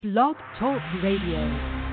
Blog Talk Radio.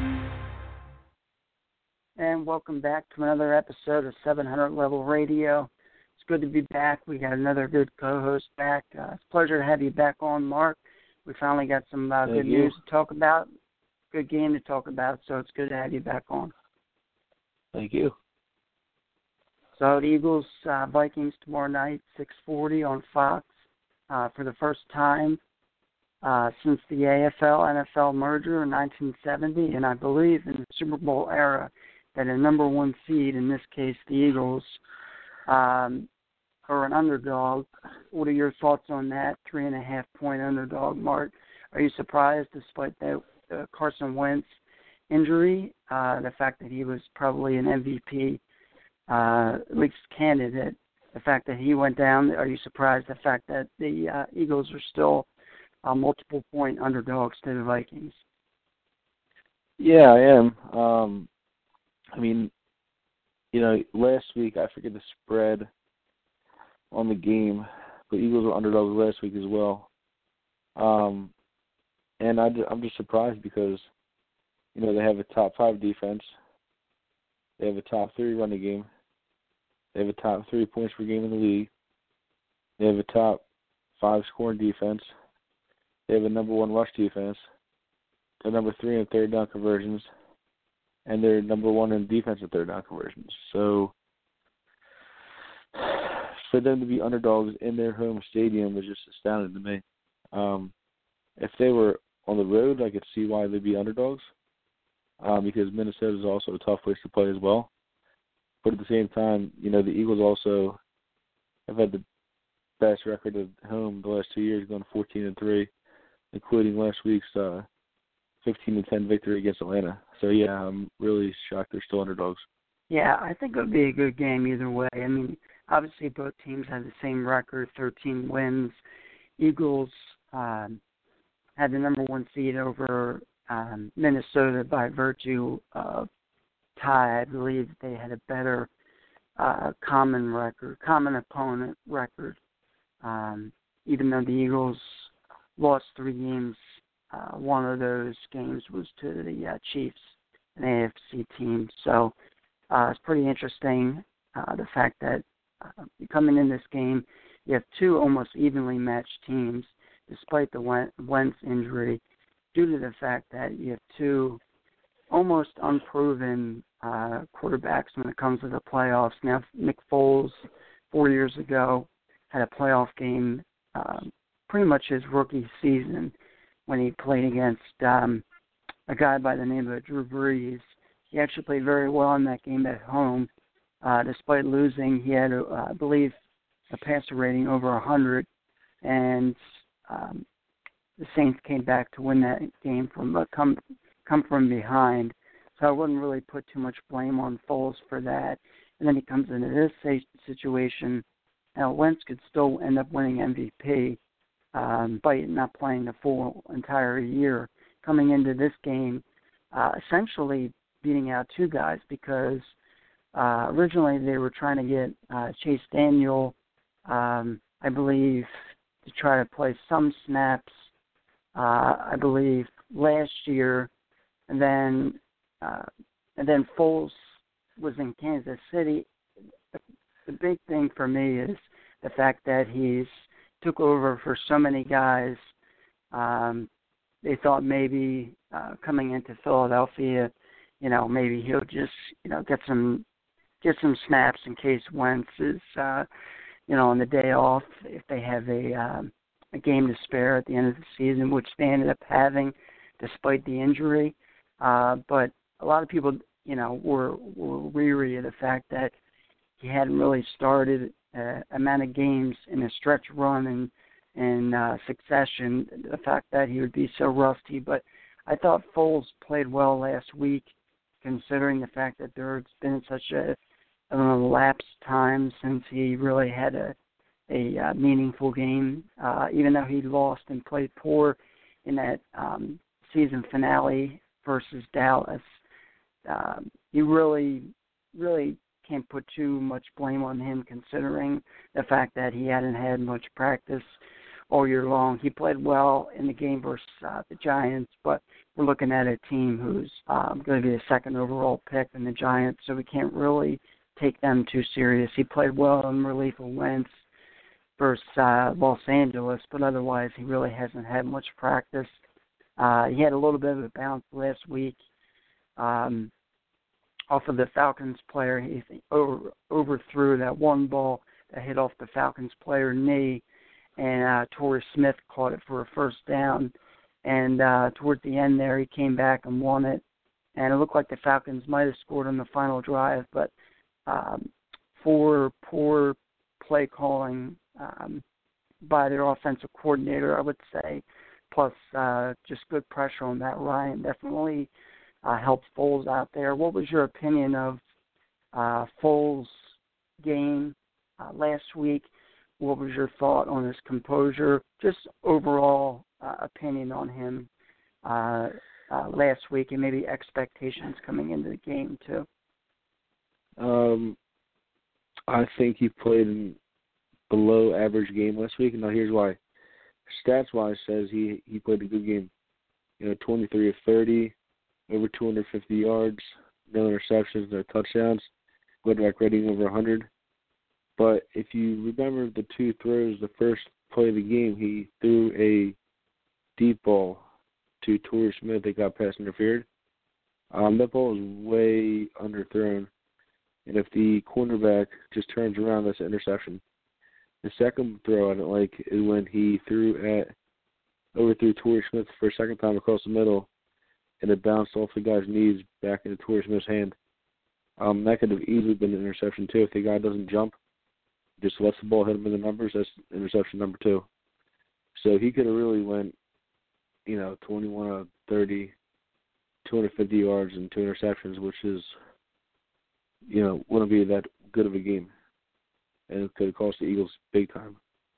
And welcome back to another episode of 700 Level Radio. It's good to be back. We got another good co-host back. It's a pleasure to have you back on, Mark. We finally got some good news to talk about, good game to talk about, so it's good to have you back on. Thank you. So the Eagles, Vikings tomorrow night, 6:40 on Fox for the first time since the AFL-NFL merger in 1970, and I believe in the Super Bowl era that a number one seed, in this case the Eagles, are an underdog. What are your thoughts on that 3.5-point underdog, Mark? Are you surprised, despite the Carson Wentz injury, the fact that he was probably an MVP, at least candidate, the fact that he went down? Are you surprised the fact that the Eagles are still multiple-point underdogs to the Vikings? Yeah, I am. Last week, I forget the spread on the game, but Eagles were underdogs last week as well. And I'm just surprised because, they have a top 5 defense. They have a top 3 running game. They have a top 3 points per game in the league. They have a top 5 scoring defense. They have a number 1 rush defense. They're number 3 in third down conversions. And they're number 1 in defensive third down conversions. So for them to be underdogs in their home stadium was just astounding to me. If they were on the road, I could see why they'd be underdogs, because Minnesota is also a tough place to play as well. But at the same time, the Eagles also have had the best record at home the last 2 years, going 14-3, including last week's 15-10 victory against Atlanta. So, yeah, I'm really shocked they're still underdogs. Yeah, I think it would be a good game either way. I mean, obviously both teams have the same record, 13 wins. Eagles had the number 1 seed over Minnesota by virtue of tie. I believe they had a better common opponent record. Even though the Eagles lost 3 games, one of those games was to the Chiefs, an AFC team. So it's pretty interesting, the fact that coming in this game, you have 2 almost evenly matched teams, despite the Wentz injury, due to the fact that you have 2 almost unproven quarterbacks when it comes to the playoffs. Now, Nick Foles, 4 years ago, had a playoff game pretty much his rookie season when he played against a guy by the name of Drew Brees. He actually played very well in that game at home. Despite losing, he had, I believe, a passer rating over 100, and the Saints came back to win that game from come from behind. So I wouldn't really put too much blame on Foles for that. And then he comes into this situation. Now, Wentz could still end up winning MVP by not playing the full entire year. Coming into this game, essentially beating out 2 guys because originally they were trying to get Chase Daniel, I believe, to try to play some snaps, I believe, last year. And then Foles was in Kansas City. The big thing for me is the fact that he's took over for so many guys. They thought maybe coming into Philadelphia, maybe he'll just, get some snaps in case Wentz is, on the day off, if they have a game to spare at the end of the season, which they ended up having despite the injury. But a lot of people, were weary of the fact that he hadn't really started amount of games in a stretch run in succession, the fact that he would be so rusty. But I thought Foles played well last week, considering the fact that there's been such a elapsed time since he really had a meaningful game. Even though he lost and played poor in that season finale versus Dallas, you really can't put too much blame on him, considering the fact that he hadn't had much practice all year long. He played well in the game versus the Giants, but we're looking at a team who's going to be the second overall pick in the Giants, so we can't really take them too serious. He played well in relief of Wentz versus Los Angeles, but otherwise he really hasn't had much practice. He had a little bit of a bounce last week off of the Falcons player. He overthrew that one ball that hit off the Falcons player knee, and Torrey Smith caught it for a first down. And towards the end there, he came back and won it. And it looked like the Falcons might have scored on the final drive, but for poor play calling by their offensive coordinator, I would say, plus just good pressure on Matt Ryan definitely helped Foles out there. What was your opinion of Foles' game last week? What was your thought on his composure? Just overall opinion on him last week, and maybe expectations coming into the game too. I think he played a below average game last week. Now here's why. Stats-wise says he played a good game. 23 of 30, over 250 yards, no interceptions, no touchdowns, quarterback rating over 100. But if you remember the two throws, the first play of the game, he threw a deep ball to Torrey Smith that got pass interfered. That ball was way underthrown. And if the cornerback just turns around, that's an interception. The second throw I didn't like is when he overthrew Torrey Smith for a second time across the middle, and it bounced off the guy's knees back into Torrey Smith's hand. That could have easily been an interception too. If the guy doesn't jump, just lets the ball hit him in the numbers, that's interception number 2. So he could have really went, 21 of 30, 250 yards and 2 interceptions, which is, wouldn't be that good of a game. And it could have cost the Eagles big time.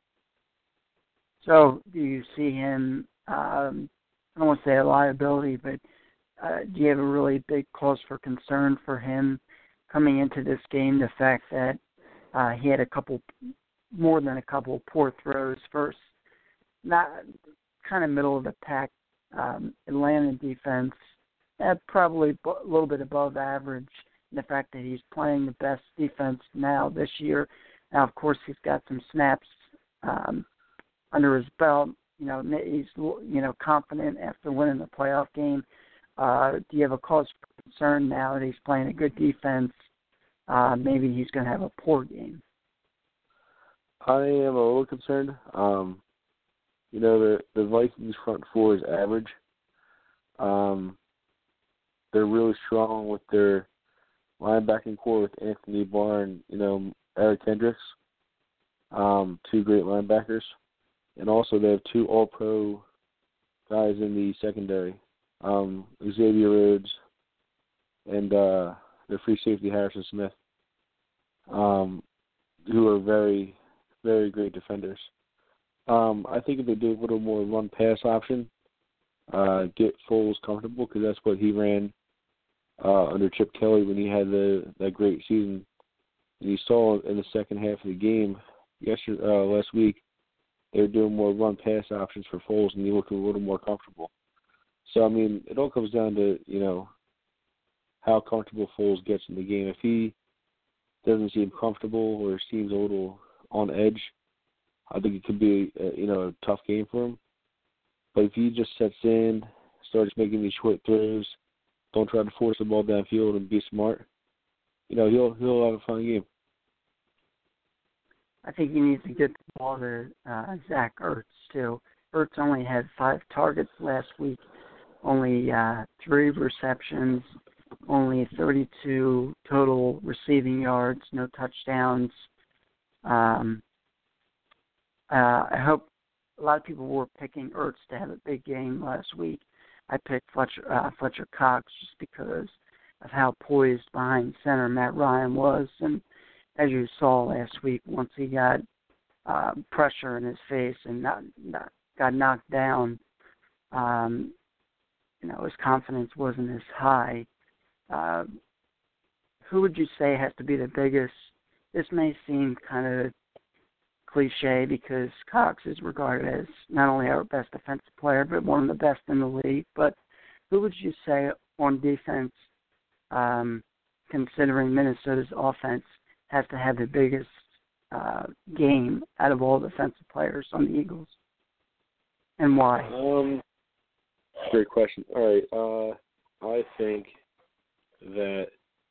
So do you see him, I don't want to say a liability, but do you have a really big cause for concern for him coming into this game, the fact that he had more than a couple poor throws first, not kind of middle of the pack Atlanta defense, probably a little bit above average, and the fact that he's playing the best defense now this year. Now, of course, he's got some snaps under his belt. He's confident after winning the playoff game. Do you have a cause for concern now that he's playing a good defense? Maybe he's going to have a poor game. I am a little concerned. The Vikings front four is average. They're really strong with their linebacking core with Anthony Barr and, Eric Kendricks, 2 great linebackers. And also they have 2 all-pro guys in the secondary, Xavier Rhodes and their free safety Harrison Smith, who are very, very great defenders. I think if they do a little more run-pass option, get Foles comfortable, because that's what he ran under Chip Kelly when he had that great season. And you saw in the second half of the game last week, they were doing more run-pass options for Foles, and he looked a little more comfortable. So, it all comes down to, how comfortable Foles gets in the game. If he doesn't seem comfortable or seems a little on edge, I think it could be, a tough game for him. But if he just sets in, starts making these short throws, don't try to force the ball downfield and be smart, he'll have a fun game. I think he needs to get the ball to Zach Ertz, too. Ertz only had 5 targets last week, only 3 receptions, only 32 total receiving yards, no touchdowns. I hope a lot of people were picking Ertz to have a big game last week. I picked Fletcher Cox just because of how poised behind center Matt Ryan was. And as you saw last week, once he got pressure in his face and got knocked down, his confidence wasn't as high. Who would you say has to be the biggest? This may seem kind of cliche because Cox is regarded as not only our best defensive player, but one of the best in the league. But who would you say on defense, considering Minnesota's offense, has to have the biggest game out of all defensive players on the Eagles, and why? Great question. All right, I think that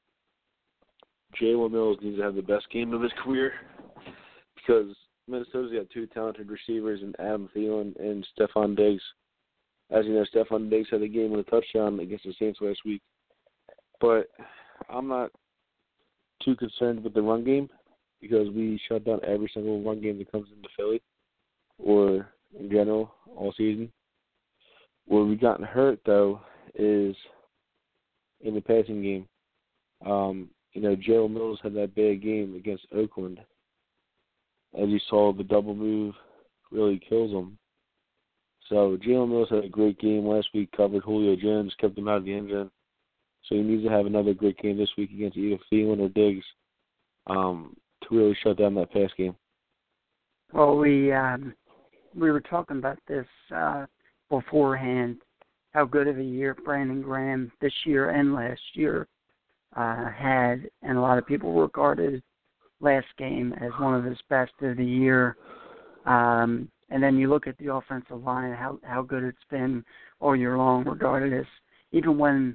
Jalen Mills needs to have the best game of his career because Minnesota's got two talented receivers in Adam Thielen and Stephon Diggs. As you know, Stephon Diggs had a game with a touchdown against the Saints last week. But I'm not too concerned with the run game because we shut down every single run game that comes into Philly or in general all season. Where we gotten hurt, though, is in the passing game. Jalen Mills had that big game against Oakland. As you saw, the double move really kills him. So Jalen Mills had a great game last week, covered Julio Jones, kept him out of the end zone. So he needs to have another great game this week against either Thielen or Diggs to really shut down that pass game. Well, we were talking about this beforehand, how good of a year Brandon Graham this year and last year had, and a lot of people regarded last game as one of his best of the year. And then you look at the offensive line, how good it's been all year long, regarded as even when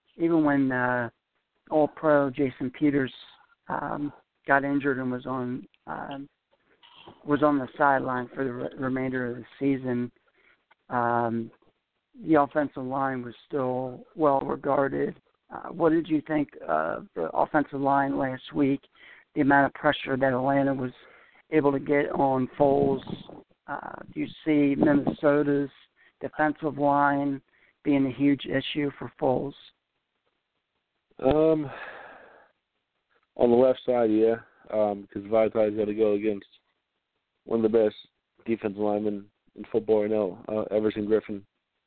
All-Pro Jason Peters got injured and was on the sideline for the remainder of the season. The offensive line was still well regarded. What did you think of the offensive line last week? The amount of pressure that Atlanta was able to get on Foles. Do you see Minnesota's defensive line being a huge issue for Foles? On the left side, yeah, because Vitai's got to go against one of the best defensive linemen in football right now, Everson Griffin.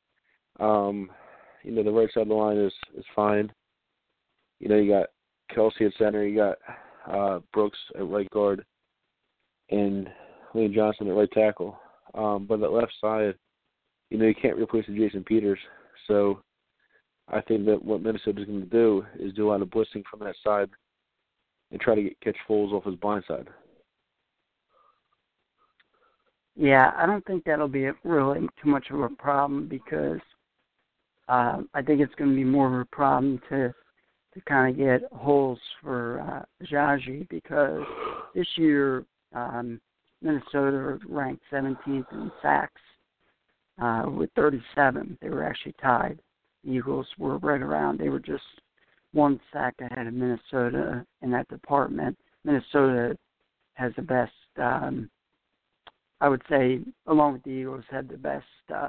The right side of the line is fine. You got Kelsey at center, you got Brooks at right guard, and Lane Johnson at right tackle. But that left side, you can't replace the Jason Peters. So I think that what Minnesota's going to do is do a lot of blitzing from that side and try to catch Foles off his blind side. Yeah, I don't think that'll be really too much of a problem because I think it's going to be more of a problem to kind of get holes for Ajayi because this year Minnesota ranked 17th in sacks with 37. They were actually tied. The Eagles were right around. They were just one sack ahead of Minnesota in that department. Minnesota has the best, I would say, along with the Eagles, had the best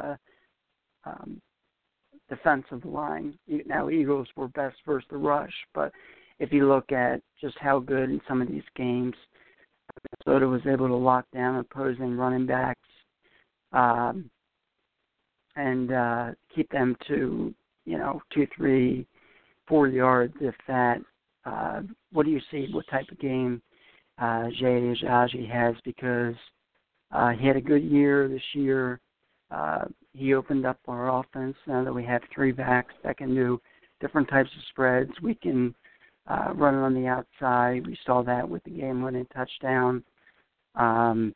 defensive line. Now, Eagles were best versus the rush, but if you look at just how good in some of these games, Minnesota was able to lock down opposing running backs and keep them to, 2, 3, 4 yards, if that. What do you see? What type of game Jay Ajayi has? Because he had a good year this year. He opened up our offense now that we have 3 backs that can do different types of spreads. We can run it on the outside. We saw that with the game-winning touchdown. And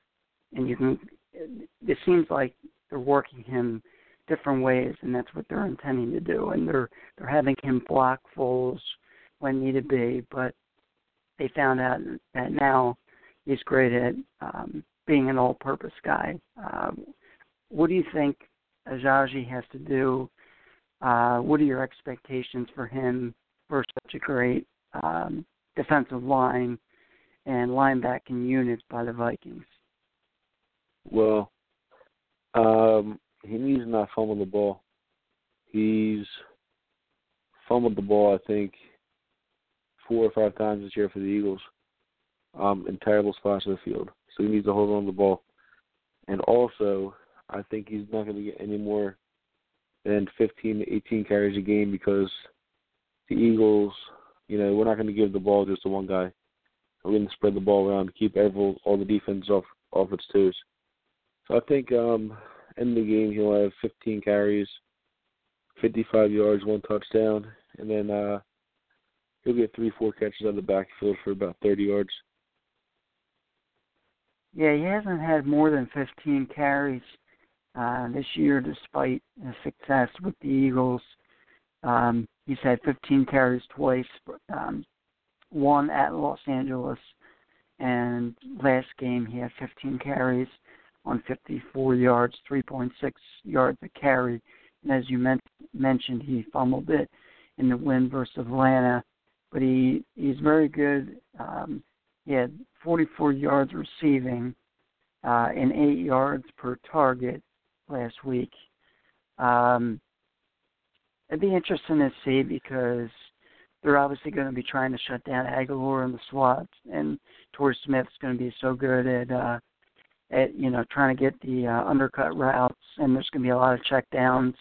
it seems like they're working him different ways, and that's what they're intending to do. And they're having him block Foles when needed be, but they found out that now he's great at being an all-purpose guy. What do you think Ajayi has to do? What are your expectations for him for such a great defensive line and linebacking unit by the Vikings? Well, he needs to not fumble the ball. He's fumbled the ball, I think, 4 or 5 times this year for the Eagles in terrible spots of the field. So he needs to hold on to the ball. And also, I think he's not going to get any more than 15 to 18 carries a game because the Eagles, we're not going to give the ball just to one guy. We're going to spread the ball around to keep all the defense off off its toes. So I think end of the game he'll have 15 carries, 55 yards, 1 touchdown, and then he'll get 3-4 catches out of the backfield for about 30 yards. Yeah, he hasn't had more than 15 carries this year, despite his success with the Eagles. He's had 15 carries twice, one at Los Angeles, and last game he had 15 carries on 54 yards, 3.6 yards a carry. And as you mentioned, he fumbled it in the win versus Atlanta, but he's very good. He had 44 yards receiving and 8 yards per target last week. It'd be interesting to see because they're obviously going to be trying to shut down Aguilar and the SWAT, and Torrey Smith's going to be so good at trying to get the undercut routes, and there's going to be a lot of checkdowns.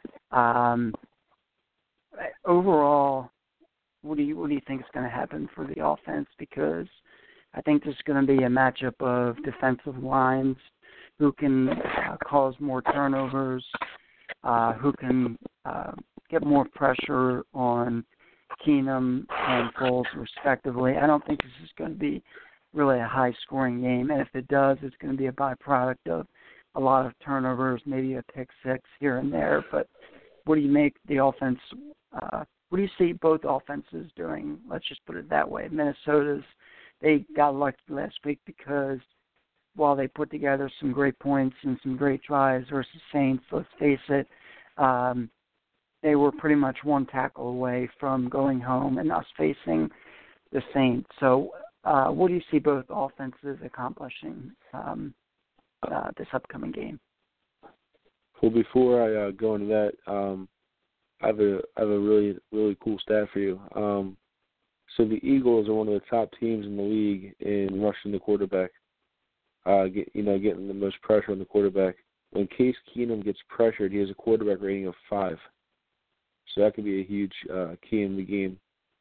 Overall, what do you think is going to happen for the offense? Because I think there's going to be a matchup of defensive lines who can cause more turnovers, who can get more pressure on Keenum and Foles, respectively. I don't think this is going to be really a high-scoring game, and if it does, it's going to be a byproduct of a lot of turnovers, maybe a pick six here and there. But what do you make the offense? What do you see both offenses doing? Let's just put it that way. Minnesota's, they got lucky last week because while they put together some great points and some great drives versus Saints, let's face it, they were pretty much one tackle away from going home and us facing the Saints. So what do you see both offenses accomplishing this upcoming game? Well, before I go into that, I have a really, really cool stat for you. So the Eagles are one of the top teams in the league in rushing the quarterback, getting the most pressure on the quarterback. When Case Keenum gets pressured, he has a quarterback rating of 5. So that could be a huge key in the game.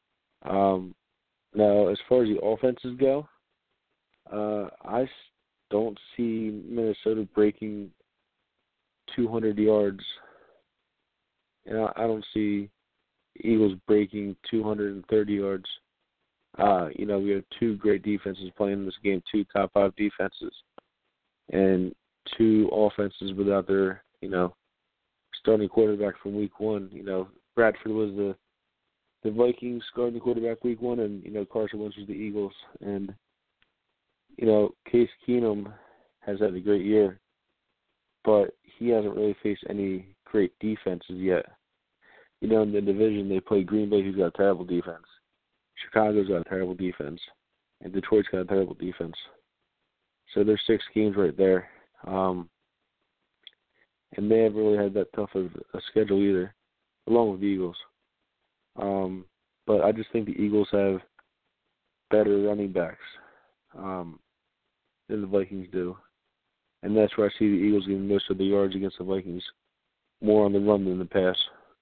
Now, as far as the offenses go, I don't see Minnesota breaking 200 yards. And I don't see Eagles breaking 230 yards. We have 2 great defenses playing in this game, 2 top 5 defenses, and 2 offenses without their, starting quarterback from week 1. Bradford was the Vikings starting quarterback week 1, and, Carson Wentz was the Eagles. And, Case Keenum has had a great year, but he hasn't really faced any great defenses yet. In the division, they play Green Bay, who's got a terrible defense. Chicago's got a terrible defense. And Detroit's got a terrible defense. So there's 6 games right there. And they haven't really had that tough of a schedule either, along with the Eagles. But I just think the Eagles have better running backs than the Vikings do. And that's where I see the Eagles getting most of the yards against the Vikings, more on the run than the pass.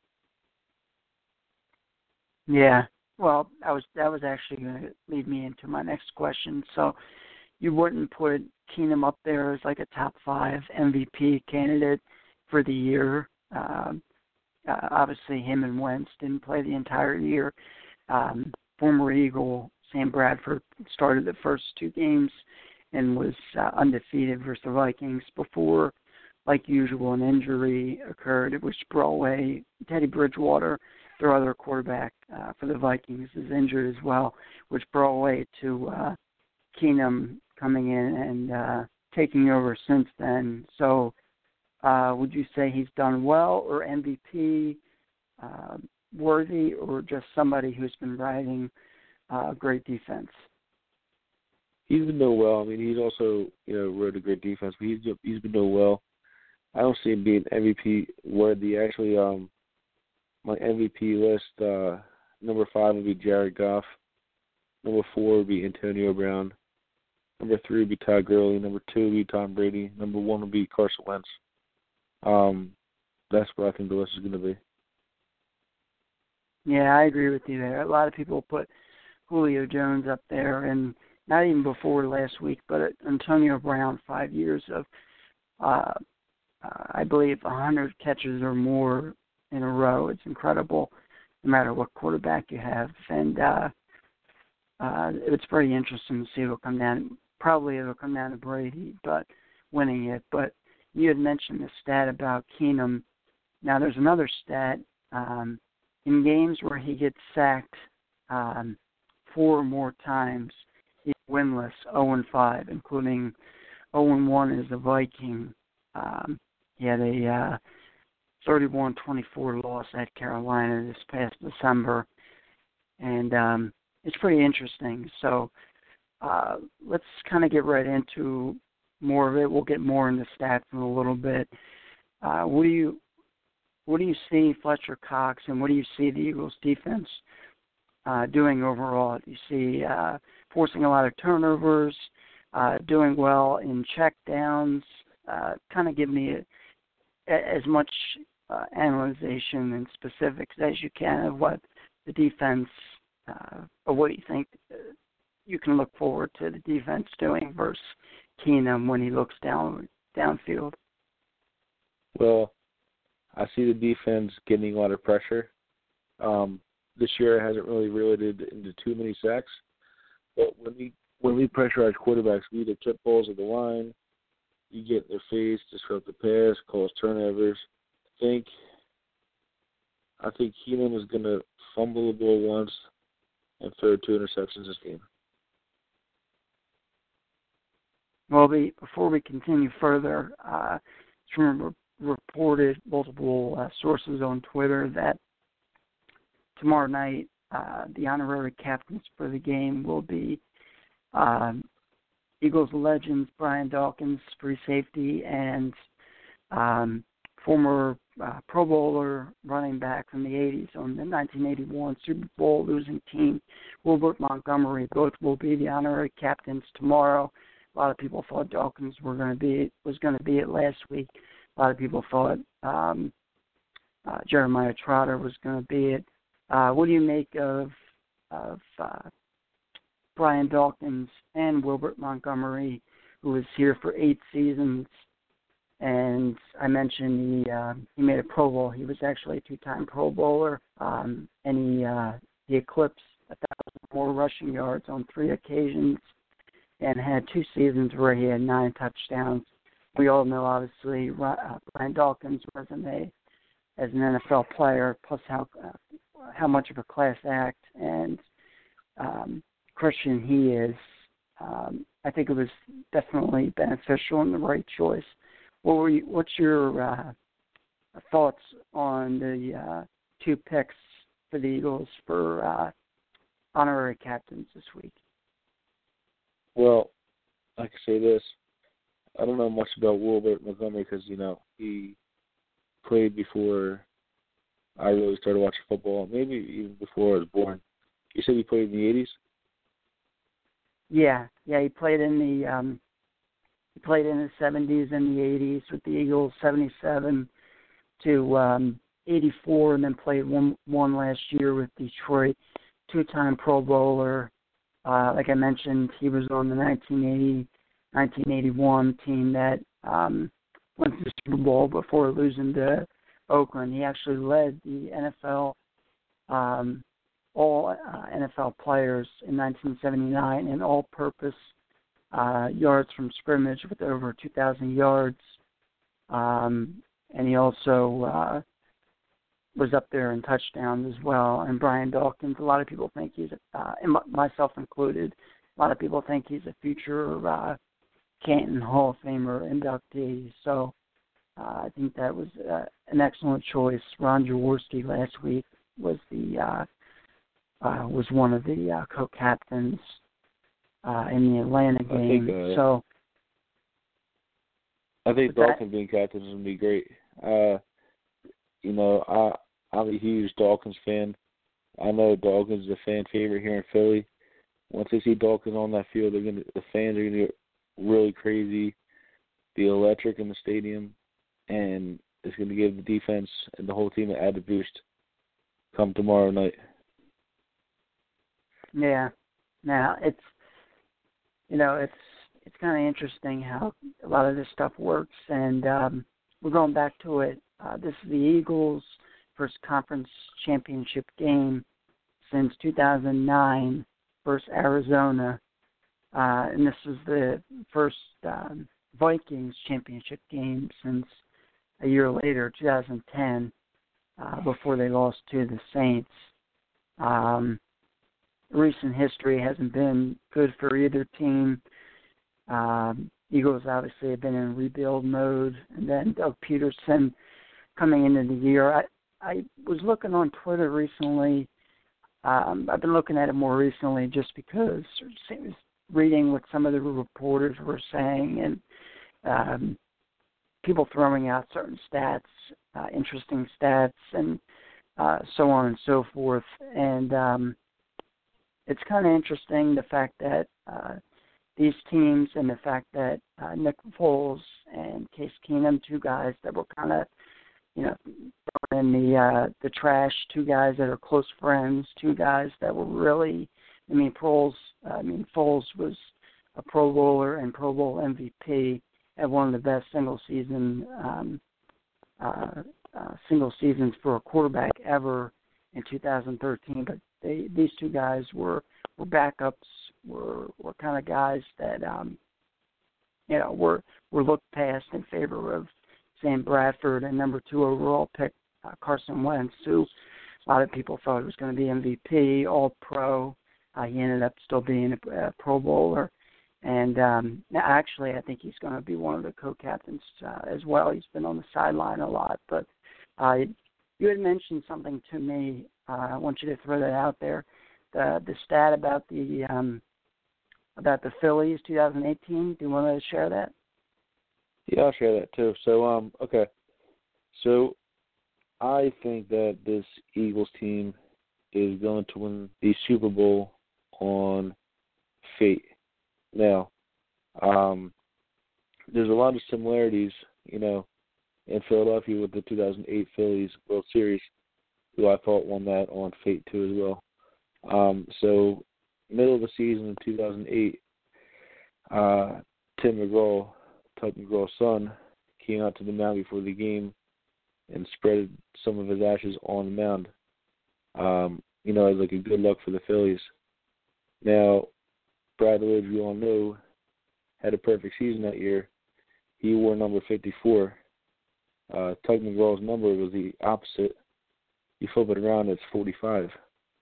Yeah, well, that was actually going to lead me into my next question. So you wouldn't put Keenum up there as like a top 5 MVP candidate for the year. Obviously, him and Wentz didn't play the entire year. Former Eagle Sam Bradford started the first 2 games and was undefeated versus the Vikings before, like usual, an injury occurred, which brought away Teddy Bridgewater, their other quarterback for the Vikings, is injured as well, which brought away to Keenum coming in and taking over since then. So would you say he's done well, or MVP worthy, or just somebody who's been riding great defense? He's been doing well. I mean, he's also, rode a great defense, but he's been doing well. I don't see him being MVP worthy. Actually, my MVP list, number 5 would be Jared Goff. Number 4 would be Antonio Brown. Number 3 would be Todd Gurley. Number 2 would be Tom Brady. Number 1 would be Carson Wentz. That's where I think the list is going to be. Yeah, I agree with you there. A lot of people put Julio Jones up there, and not even before last week, but Antonio Brown, 5 years of, I believe, 100 catches or more in a row. It's incredible, no matter what quarterback you have. And it's pretty interesting to see it'll come down. Probably it'll come down to Brady, but winning it. But you had mentioned the stat about Keenum. Now there's another stat. In games where he gets sacked 4 or more times, he's winless, 0-5, including 0-1 as a Viking. He had a 31-24 loss at Carolina this past December, and it's pretty interesting. So let's kind of get right into more of it. We'll get more into stats in a little bit. What do you see Fletcher Cox, and what do you see the Eagles defense doing overall? Do you see forcing a lot of turnovers, doing well in check downs? Kind of give me as much analyzation and specifics as you can of what the defense, or what you think you can look forward to the defense doing versus Keenum when he looks downfield. Well, I see the defense getting a lot of pressure. This year it hasn't really related into too many sacks. But when we pressurize quarterbacks, we either trip balls at the line, you get in their face, disrupt the pass, cause turnovers. I think Keenum is going to fumble the ball once and throw 2 interceptions this game. Well, before we continue further, it's from reported multiple sources on Twitter that tomorrow night the honorary captains for the game will be Eagles legends Brian Dawkins, free safety, and former Pro Bowler running back from the 80s on the 1981 Super Bowl losing team, Wilbert Montgomery. Both will be the honorary captains tomorrow. A lot of people thought Dawkins was going to be it last week. A lot of people thought Jeremiah Trotter was going to be it. What do you make of Brian Dawkins and Wilbert Montgomery, who was here for 8 seasons? And I mentioned he made a Pro Bowl. He was actually a 2-time Pro Bowler, and he eclipsed 1,000 more rushing yards on 3 occasions, and had 2 seasons where he had 9 touchdowns. We all know, obviously, Brian Dawkins' resume as an NFL player, plus how much of a class act and Christian he is. I think it was definitely beneficial and the right choice. What's your thoughts on the 2 picks for the Eagles for honorary captains this week? Well, I can say this. I don't know much about Wilbert Montgomery because, he played before I really started watching football, maybe even before I was born. You said he played in the 80s? Yeah, he played in the 70s and the 80s with the Eagles, 77 to 84, and then played one last year with Detroit, 2-time Pro Bowler. Like I mentioned, he was on the 1981 team that went to the Super Bowl before losing to Oakland. He actually led the NFL, all NFL players in 1979 in all-purpose yards from scrimmage with over 2,000 yards. And he also was up there in touchdowns as well. And Brian Dawkins, a lot of people think he's, and myself included, a lot of people think he's a future Canton Hall of Famer inductee. So I think that was an excellent choice. Ron Jaworski last week was one of the co-captains in the Atlanta game. I think Dawkins being captain is going to be great. I'm a huge Dawkins fan. I know Dawkins is a fan favorite here in Philly. Once they see Dawkins on that field, the fans are going to get really crazy, be electric in the stadium, and it's going to give the defense and the whole team an added boost come tomorrow night. Yeah. Now, it's kind of interesting how a lot of this stuff works, and we're going back to it. This is the Eagles' first conference championship game since 2009 versus Arizona, and this was the first Vikings championship game since a year later, 2010, before they lost to the Saints. Recent history hasn't been good for either team. Eagles obviously have been in rebuild mode, and then Doug Peterson coming into the year. I was looking on Twitter recently. I've been looking at it more recently just because reading what some of the reporters were saying, and people throwing out certain stats, interesting stats, and so on and so forth. And it's kind of interesting the fact that these teams and the fact that Nick Foles and Case Keenum, two guys that were kind of, thrown in the trash, two guys that are close friends, two guys that were really, Foles was a Pro Bowler and Pro Bowl MVP, had one of the best single seasons for a quarterback ever in 2013. But these two guys were backups, were kind of guys that were looked past in favor of Sam Bradford and number 2 overall pick Carson Wentz, who a lot of people thought was going to be MVP, All Pro. He ended up still being a Pro Bowler. And actually, I think he's going to be one of the co-captains as well. He's been on the sideline a lot. But you had mentioned something to me. I want you to throw that out there. The stat about the Phillies 2018. Do you want to share that? Yeah, I'll share that too. So, okay. So, I think that this Eagles team is going to win the Super Bowl on fate. Now, there's a lot of similarities, in Philadelphia with the 2008 Phillies World Series, who I thought won that on fate too as well. So, middle of the season in 2008, Tug McGraw's son, came out to the mound before the game and spread some of his ashes on the mound. As like a good luck for the Phillies. Now, Brad Lidge, we all know, had a perfect season that year. He wore number 54. Tug McGraw's number was the opposite. You flip it around, it's 45.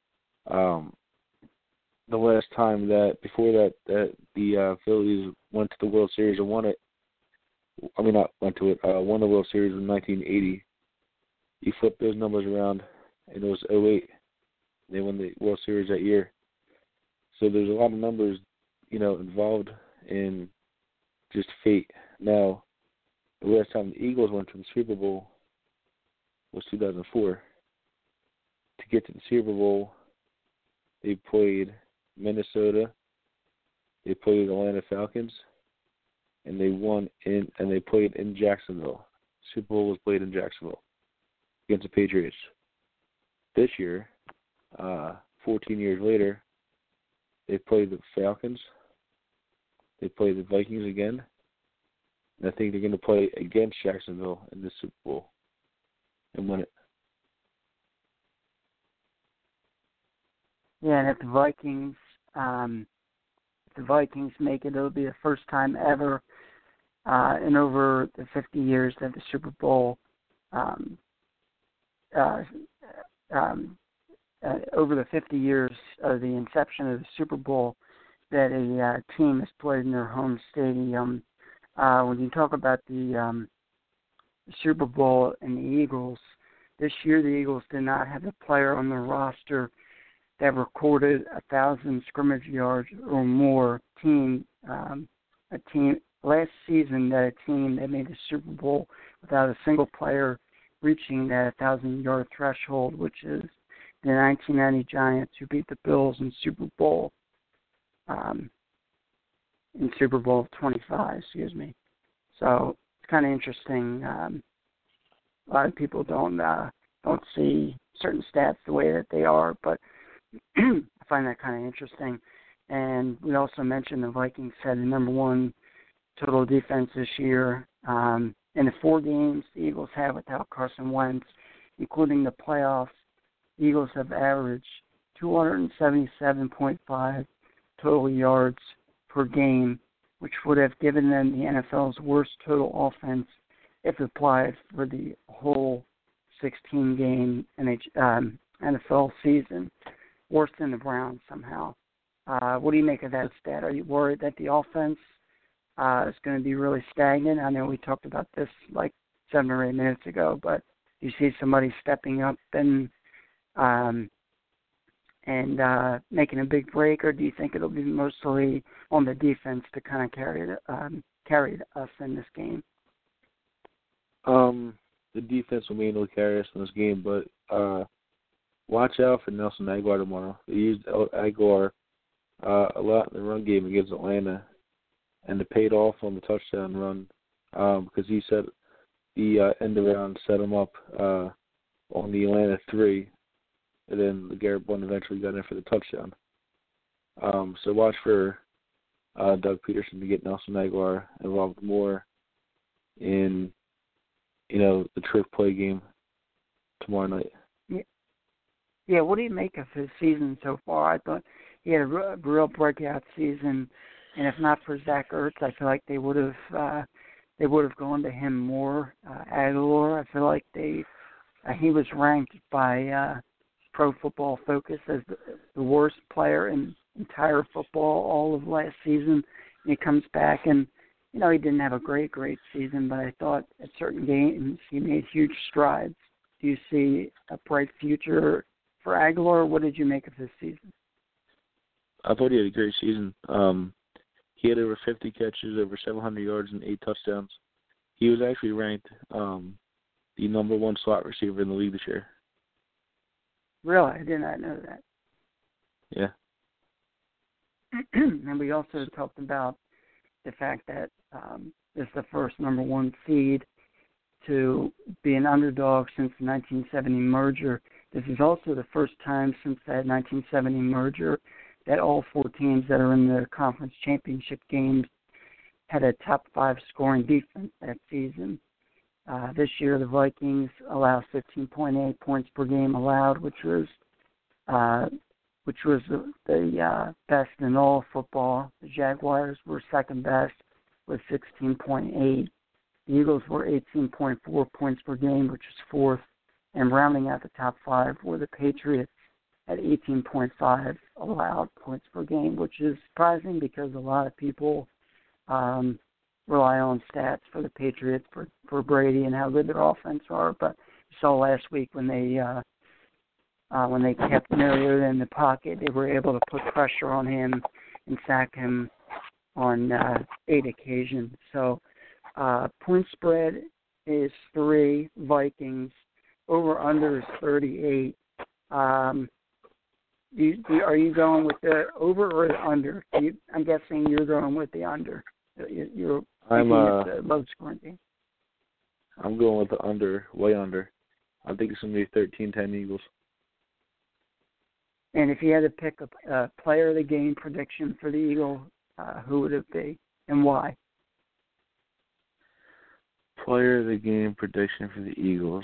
The last time before that the Phillies went to the World Series and won it. Won the World Series in 1980. You flip those numbers around, and it was 08. They won the World Series that year. So there's a lot of numbers, involved in just fate. Now, the last time the Eagles went to the Super Bowl was 2004. To get to the Super Bowl, they played Minnesota, they played Atlanta Falcons, and they played in Jacksonville. Super Bowl was played in Jacksonville against the Patriots. This year, 14 years later, they played the Falcons. They played the Vikings again. And I think they're going to play against Jacksonville in the Super Bowl and win it. Yeah, and if the Vikings make it, it'll be the first time ever in over the 50 years that the Super Bowl, over the 50 years of the inception of the Super Bowl, that a team has played in their home stadium. When you talk about the Super Bowl and the Eagles, this year the Eagles did not have a player on their roster that recorded 1,000 scrimmage yards or more. Last season, that a team that made the Super Bowl without a single player reaching that 1,000-yard threshold, which is the 1990 Giants, who beat the Bills in Super Bowl 25. So it's kind of interesting. A lot of people don't see certain stats the way that they are, but I find that kind of interesting. And we also mentioned the Vikings had the number one total defense this year. In the 4 games the Eagles have without Carson Wentz, including the playoffs, the Eagles have averaged 277.5 total yards per game, which would have given them the NFL's worst total offense if applied for the whole 16-game NFL season, worse than the Browns somehow. What do you make of that stat? Are you worried that the offense is going to be really stagnant? I know we talked about this like 7 or 8 minutes ago, but do you see somebody stepping up and making a big break, or do you think it'll be mostly on the defense to kind of carry us in this game? The defense will mainly carry us in this game, but watch out for Nelson Aguilar tomorrow. They used Aguilar a lot in the run game against Atlanta, and it paid off on the touchdown run because he set the end around, set him up on the Atlanta 3, and then Garrett Blount eventually got in for the touchdown. So watch for Doug Peterson to get Nelson Aguilar involved more in, the trick play game tomorrow night. Yeah, what do you make of his season so far? I thought he had a real breakout season, and if not for Zach Ertz, I feel like they would have gone to him more. Aguilar, I feel like he was ranked by Pro Football Focus as the worst player in entire football all of last season. And he comes back and, he didn't have a great season, but I thought at certain games he made huge strides. Do you see a bright future for Aguilar? What did you make of his season? I thought he had a great season. He had over 50 catches, over 700 yards, and 8 touchdowns. He was actually ranked the number 1 slot receiver in the league this year. Really? I did not know that. Yeah. And we also talked about the fact that this is the first number 1 seed to be an underdog since the 1970 merger. This is also the first time since that 1970 merger that all 4 teams that are in the conference championship games had a top 5 scoring defense that season. This year, the Vikings allow 15.8 points per game allowed, which was the best in all football. The Jaguars were second best with 16.8. The Eagles were 18.4 points per game, which is 4th. And rounding out the top 5 were the Patriots at 18.5 allowed points per game, which is surprising because a lot of people rely on stats for the Patriots for Brady and how good their offense are. But you saw last week when they kept Mariota in the pocket, they were able to put pressure on him and sack him on 8 occasions. So point spread is 3, Vikings. Over-under is 38. Are you going with the over or the under? I'm guessing you're going with the under. I'm low scoring game. I'm going with the under, way under. I think it's going to be 13-10 Eagles. And if you had to pick a player of the game prediction for the Eagles, who would it be and why? Player of the game prediction for the Eagles.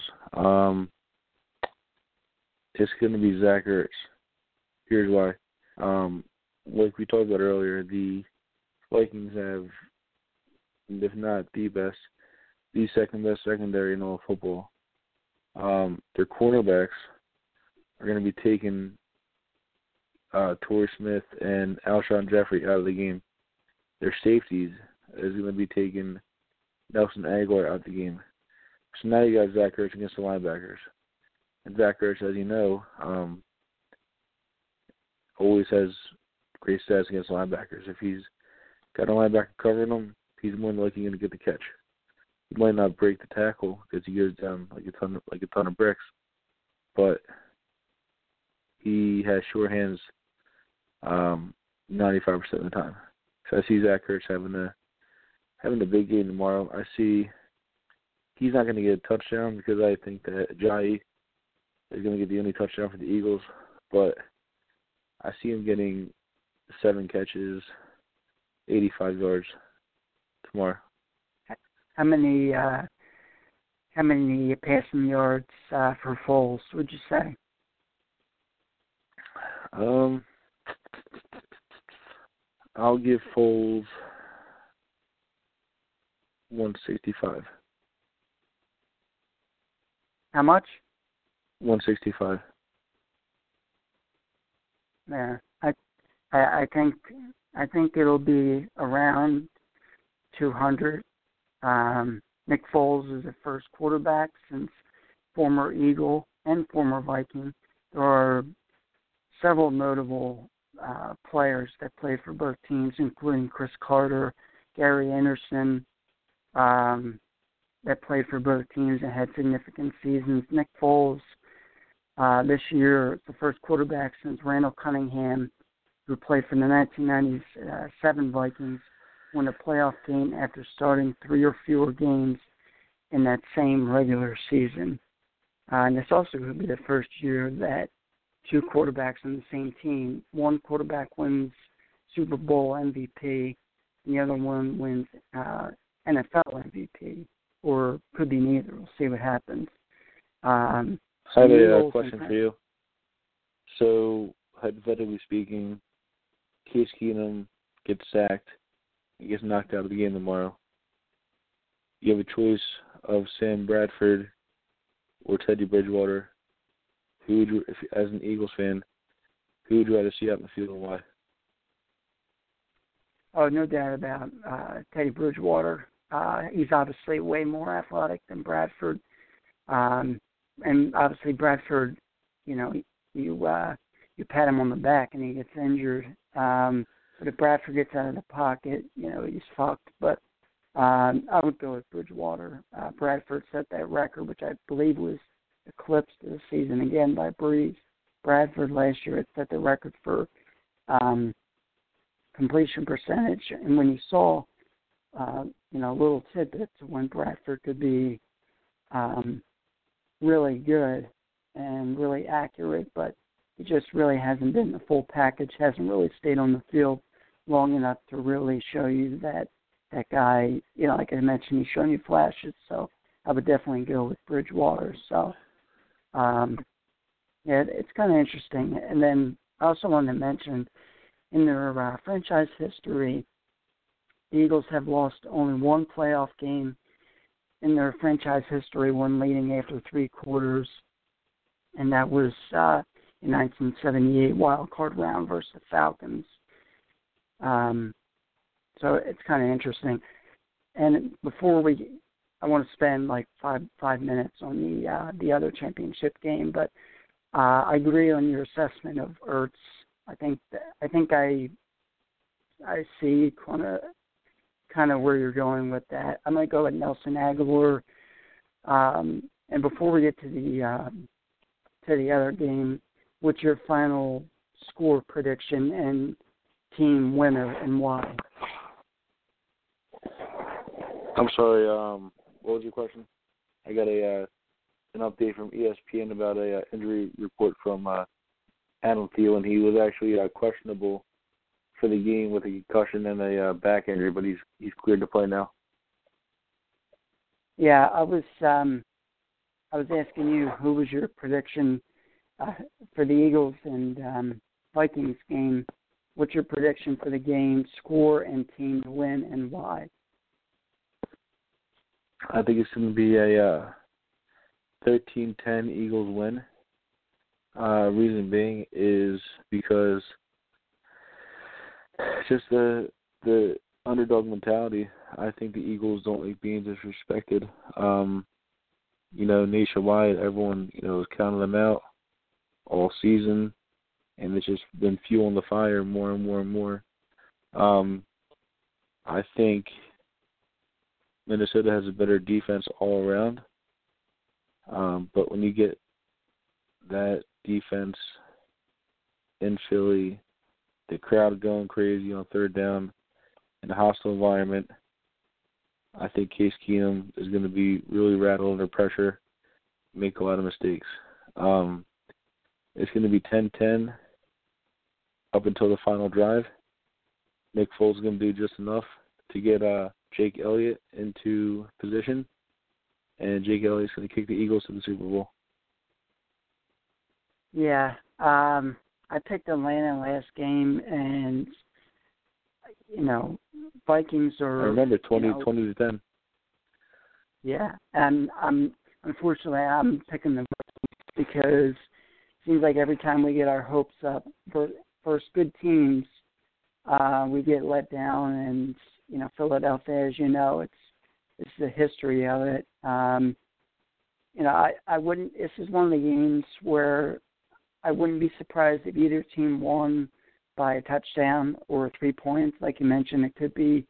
It's going to be Zach Ertz. Here's why. Like we talked about earlier, the Vikings have, if not the best, the second best secondary in all of football. Their cornerbacks are going to be taking Torrey Smith and Alshon Jeffrey out of the game. Their safeties is going to be taking Nelson Aguilar out of the game. So now you got Zach Ertz against the linebackers. And Zach Ertz, as you know, always has great stats against linebackers. If he's got a linebacker covering him, he's more than likely going to get the catch. He might not break the tackle because he goes down like a ton of bricks, but he has sure hands 95% of the time. So I see Zach Ertz having a big game tomorrow. I see he's not going to get a touchdown because I think that Ajayi is going to get the only touchdown for the Eagles, but I see him getting 7 catches, 85 yards tomorrow. How many passing yards for Foles would you say? I'll give Foles 165. How much? 165. Yeah, I think it'll be around 200. Nick Foles is the first quarterback since former Eagle and former Viking. There are several notable players that played for both teams, including Chris Carter, Gary Anderson, that played for both teams and had significant seasons. Nick Foles, this year, the first quarterback since Randall Cunningham, who played for the 1997 Vikings, won a playoff game after starting 3 or fewer games in that same regular season. And this also could be the first year that 2 quarterbacks on the same team, one quarterback wins Super Bowl MVP, and the other one wins NFL MVP, or could be neither. We'll see what happens. I have a question for you. So, hypothetically speaking, Case Keenum gets sacked, he gets knocked out of the game tomorrow. You have a choice of Sam Bradford or Teddy Bridgewater. Who would you, as an Eagles fan, who would you rather see out in the field and why? Oh, no doubt about Teddy Bridgewater. He's obviously way more athletic than Bradford. And obviously Bradford, you pat him on the back and he gets injured. But if Bradford gets out of the pocket, he's fucked. But I would go with Bridgewater. Bradford set that record, which I believe was eclipsed this season again by Breeze. Bradford last year had set the record for completion percentage. And when you saw, little tidbits of when Bradford could be really good and really accurate, but he just really hasn't been the full package, hasn't really stayed on the field long enough to really show you that guy, like I mentioned, he's showing you flashes. So I would definitely go with Bridgewater. So, it's kind of interesting. And then I also want to mention in their franchise history, the Eagles have lost only one playoff game in their franchise history, one leading after 3 quarters, and that was in 1978 wild card round versus the Falcons. So it's kind of interesting. And I want to spend like five minutes on the other championship game, but I agree on your assessment of Ertz. I think I see kind of where you're going with that. I'm going to go with Nelson Aguilar. And before we get to the other game, what's your final score prediction and team winner and why? I'm sorry. What was your question? I got an update from ESPN about a injury report from Adam Thielen. He was actually questionable for the game with a concussion and a back injury, but he's cleared to play now. Yeah, I was asking you who was your prediction for the Eagles and Vikings game. What's your prediction for the game, score, and team to win, and why? I think it's going to be a 13-10 Eagles win. Reason being is because just the underdog mentality. I think the Eagles don't like being disrespected. Nationwide, everyone, is counting them out all season, and it's just been fueling the fire more and more and more. I think Minnesota has a better defense all around, but when you get that defense in Philly, the crowd going crazy on third down in a hostile environment, I think Case Keenum is going to be really rattled under pressure, make a lot of mistakes. It's going to be 10-10 up until the final drive, Nick Foles is going to do just enough to get Jake Elliott into position, and Jake Elliott's going to kick the Eagles to the Super Bowl. Yeah, I picked Atlanta last game, and Vikings are. I remember 20 to 10. Yeah, and unfortunately I'm picking the Vikings because it seems like every time we get our hopes up for good teams, we get let down, and Philadelphia, as you know, it's the history of it. I wouldn't. This is one of the games where I wouldn't be surprised if either team won by a touchdown or 3 points. Like you mentioned, it could be,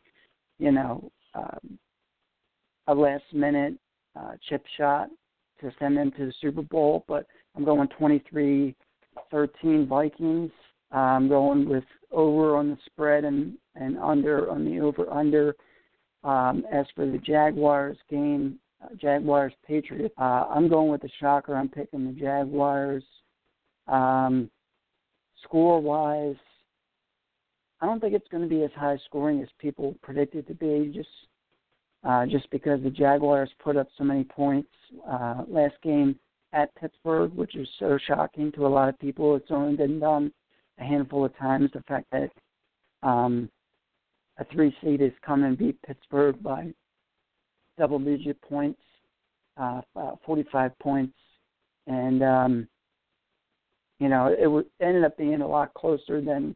a last-minute chip shot to send them to the Super Bowl. But I'm going 23-13 Vikings. I'm going with over on the spread and under on the over-under. As for the Jaguars game, Jaguars-Patriots, I'm going with the shocker. I'm picking the Jaguars. Score-wise, I don't think it's going to be as high scoring as people predicted to be, just because the Jaguars put up so many points last game at Pittsburgh, which is so shocking to a lot of people. It's only been done a handful of times. The fact that a 3 seed has come and beat Pittsburgh by double-digit points, 45 points, and it ended up being a lot closer than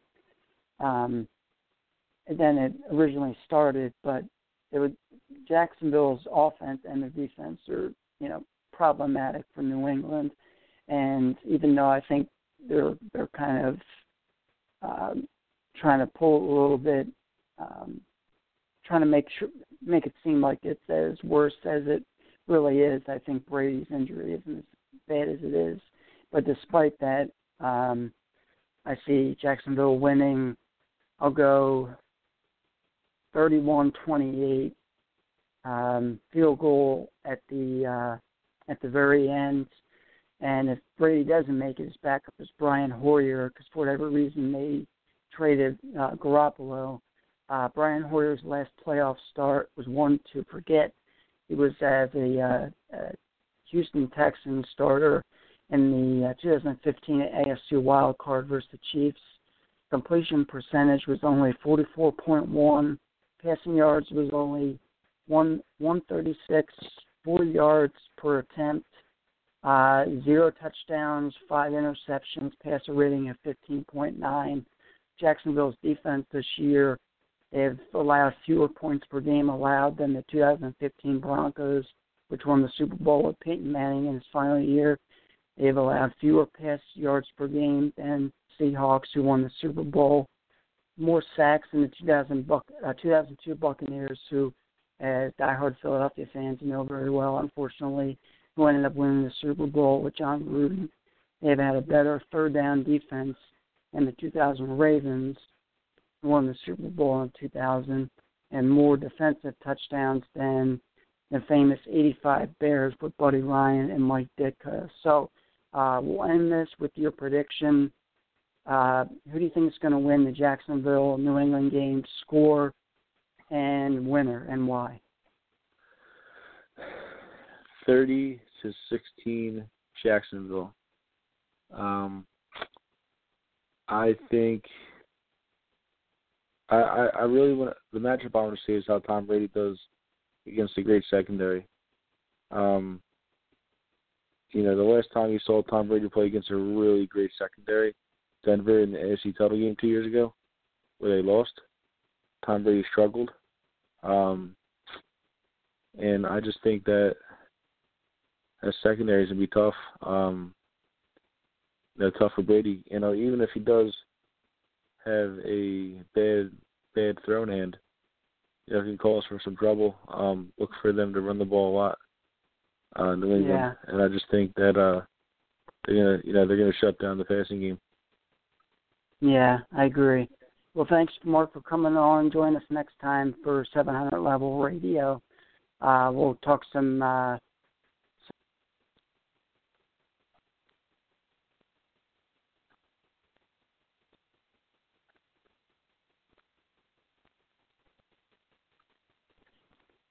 it originally started. But Jacksonville's offense and their defense are problematic for New England, and even though I think they're kind of trying to pull a little bit, trying to make it seem like it's as worse as it really is. I think Brady's injury isn't as bad as it is. But despite that, I see Jacksonville winning. I'll go 31-28, field goal at the very end. And if Brady doesn't make it, his backup is Brian Hoyer, because for whatever reason they traded Garoppolo. Brian Hoyer's last playoff start was one to forget. He was as a Houston Texans starter in the 2015 AFC wild card versus the Chiefs. Completion percentage was only 44.1. Passing yards was only 136, 4 yards per attempt. 0 touchdowns, 5 interceptions, passer rating of 15.9. Jacksonville's defense this year, they've allowed fewer points per game allowed than the 2015 Broncos, which won the Super Bowl with Peyton Manning in his final year. They've allowed fewer pass yards per game than Seahawks, who won the Super Bowl. More sacks than the 2002 Buccaneers, who, as diehard Philadelphia fans know very well, unfortunately, who ended up winning the Super Bowl with John Gruden. They've had a better third down defense than the 2000 Ravens, who won the Super Bowl in 2000, and more defensive touchdowns than the famous 85 Bears with Buddy Ryan and Mike Ditka. So we'll end this with your prediction. Who do you think is going to win the Jacksonville-New England game, score and winner, and why? 30-16 Jacksonville. I think I really want the matchup I want to see is how Tom Brady does against a great secondary. The last time you saw Tom Brady play against a really great secondary, Denver in the AFC title game 2 years ago, where they lost. Tom Brady struggled. And I just think that secondary is going to be tough. Tough for Brady. Even if he does have a bad thrown hand, he can cause for some trouble. Look for them to run the ball a lot. New England, yeah. And I just think that they're gonna shut down the passing game. Yeah, I agree. Well, thanks, Mark, for coming on. Join us next time for 700 Level Radio. We'll talk some